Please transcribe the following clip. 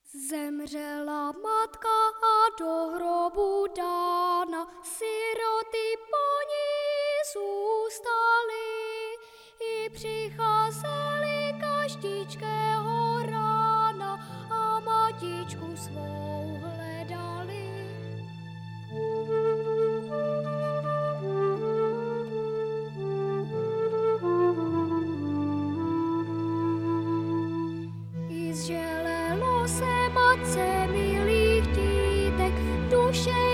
Zemřela matka a do hrobu dána, siroty po ní zůstaly, i přicházeli každičkého rána a matičku svou hledali. I zželelo se matce milých dítek, duše